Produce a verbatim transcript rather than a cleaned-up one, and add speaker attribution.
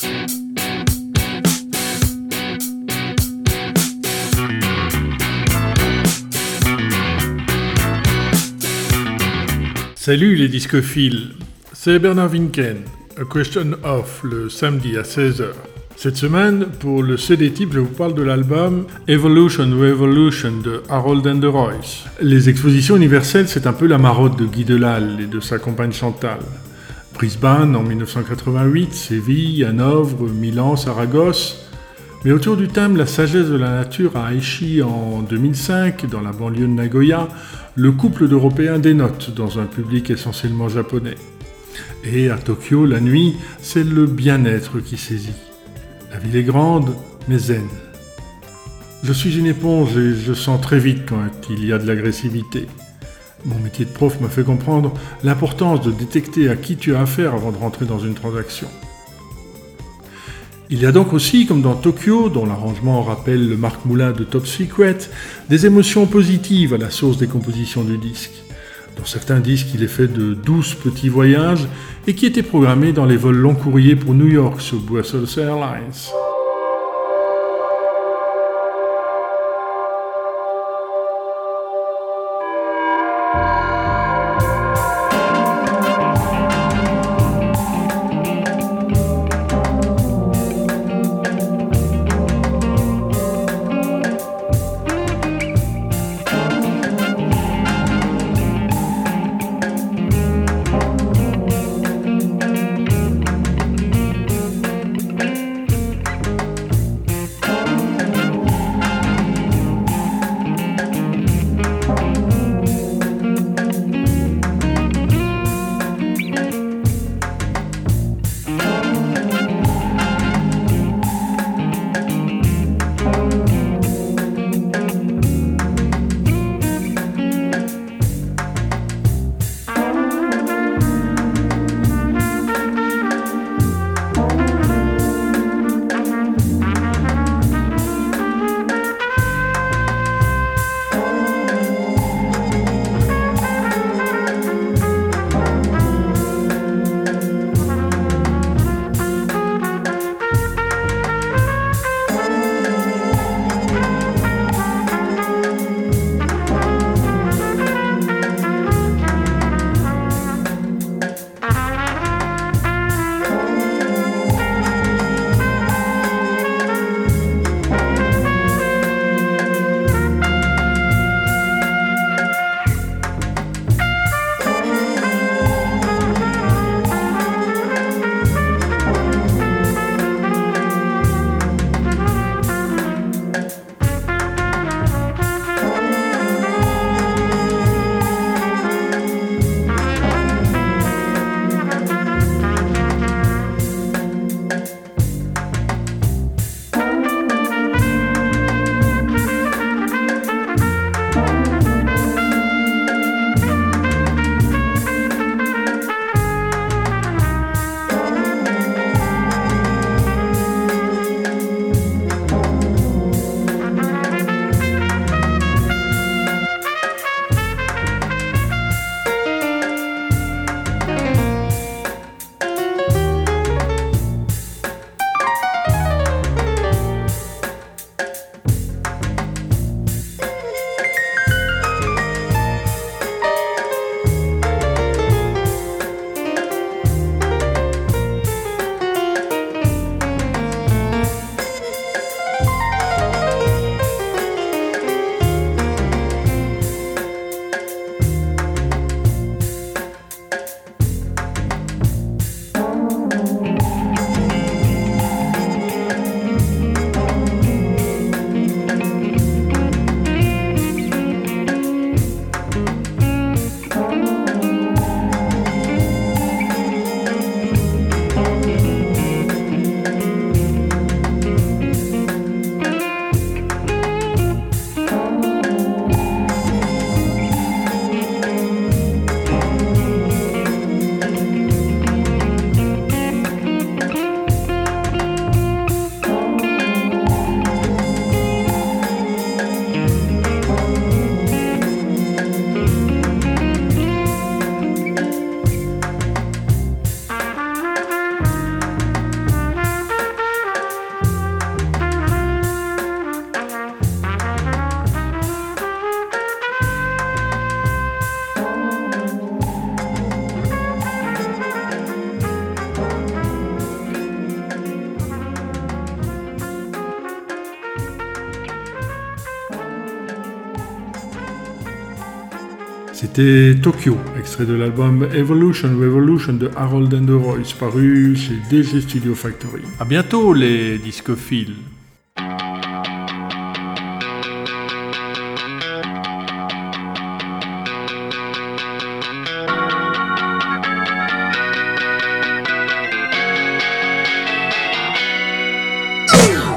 Speaker 1: Salut les discophiles, c'est Bernard Winken, A Question Of, le samedi à seize heures. Cette semaine, pour le C D Type, je vous parle de l'album Evolution Revolution de Harold and the Royce. Les expositions universelles, c'est un peu la marotte de Guy Delal et de sa compagne Chantal. Brisbane en dix-neuf cent quatre-vingt-huit, Séville, Hanovre, Milan, Saragosse. Mais autour du thème La sagesse de la nature à Aichi en deux mille cinq, dans la banlieue de Nagoya, le couple d'Européens dénote dans un public essentiellement japonais. Et à Tokyo, la nuit, c'est le bien-être qui saisit. La ville est grande, mais zen. Je suis une éponge et je sens très vite quand il y a de l'agressivité. Mon métier de prof m'a fait comprendre l'importance de détecter à qui tu as affaire avant de rentrer dans une transaction. Il y a donc aussi, comme dans Tokyo, dont l'arrangement rappelle le Marc Moulin de Top Secret, des émotions positives à la source des compositions du disque. Dans certains disques, il est fait de douze petits voyages et qui étaient programmés dans les vols long courriers pour New York sur Brussels Airlines. C'était Tokyo, extrait de l'album Evolution Revolution de Harold and the Royce, paru chez D G Studio Factory. À bientôt les discophiles.